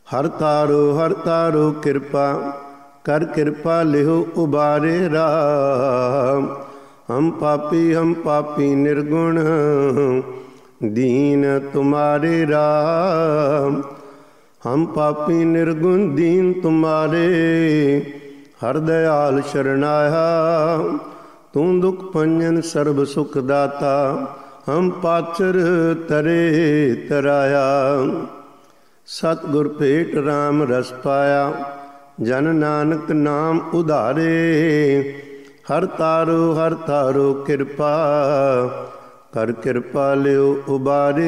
ਹਰ ਤਾਰੋ ਕਿਰਪਾ ਕਰ ਕਿਰਪਾ ਲਿਹੁ ਉਬਾਰੇ ਰਾਮ। ਹਮ ਪਾਪੀ ਨਿਰਗੁਣ दीन तुम्हारे राम। हम पापी निर्गुण दीन तुम्हारे हर दयाल शरणाया। तू दुख भंजन सर्ब सुख दाता हम पाचर तरे तराया। सतगुर भेट राम रस पाया जन नानक नाम उधारे। हर तारो कृपा कर किरपा लियो उबारे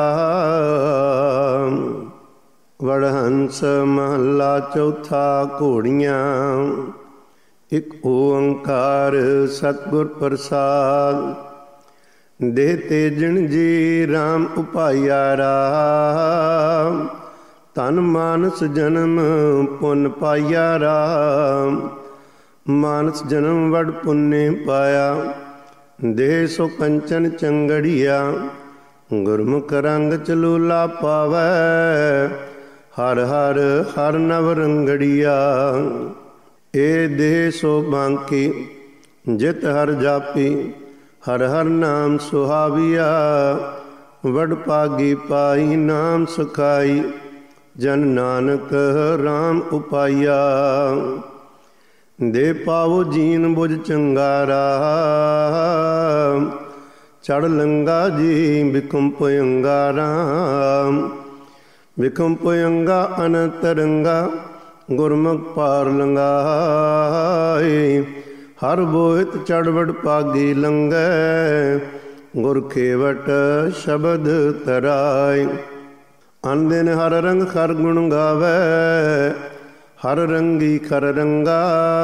राम। वड़हंस महला चौथा घोड़ियाँ एक ओंकार सतगुर प्रसाद। देह तेजन जी राम उपाया राम। तन मानस जन्म पुन पाया राम। मानस जन्म वड़ पुण्य पाया देह सो कंचन चंगड़िया। गुरमुख रंग चलूला पावै हर हर नव रंगड़िया। ए देह सो बांकी जित हर जापी हर नाम सुहाविया। वड पागी पाई नाम सखाई जन नानक राम उपाया। दे पाओ जीन बुझ चंगारा चढ़ लंगा जी बिकुंप अंगाराम। बिकुंप अंगा अनंत रंगा गुरमुख पार लंगाए। हर बोहित चढ़वड़ पागी लंगै गुर खेवट शब्द तराय। अन दिन हर रंग खर गुण गावै हर रंगी खर रंगा।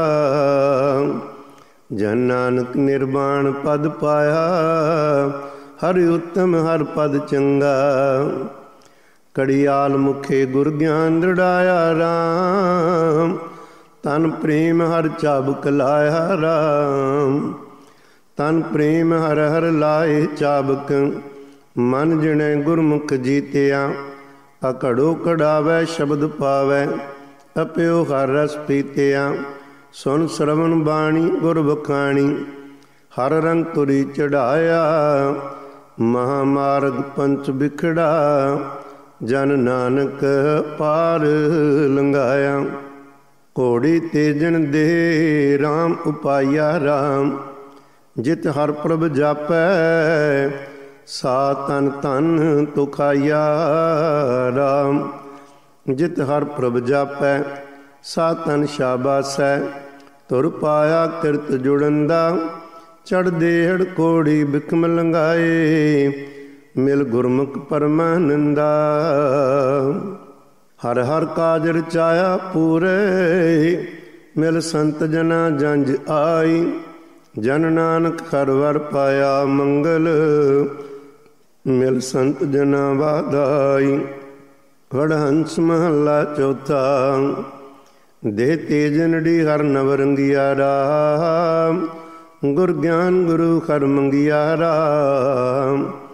जन नानक निर्वाण पद पाया हरि उत्तम हर पद चंगा। कड़ियाल मुखे गुर ज्ञान दृढ़ाया राम। तन प्रेम हर चाबुक लाया राम। तन प्रेम हर लाए चाबुक। मन जिणे गुरमुख जीतिया। अकड़ो कड़ावै शब्द पावै अप्यो हर रस पीतिया। सुन श्रवण बाणी गुर बखाणी हर रंग तुरी चढ़ाया। महामार्ग पंच बिखड़ा जन नानक पार लंघाया। घोड़ी तेजन दे राम उपाया राम। जित हर प्रभ जापै सा तन तन तुखाया राम। जित हर प्रभ जापै सा तन शाबासै। तुर पाया किरत जुड़ंदा चढ़ देहड़ कोड़ी बिकम लंघाए। मिल गुरमुख परमानंदा हर काज रचाया पूरे। मिल संत जना जंज आई। जन नानक हर वर पाया मंगल। मिल संत जना वाधाई। वड़हंस महला चौथा देह तेजनड़ी हर नव रंगिया राम। गुर ज्ञान गुरु हर मंगिया राम।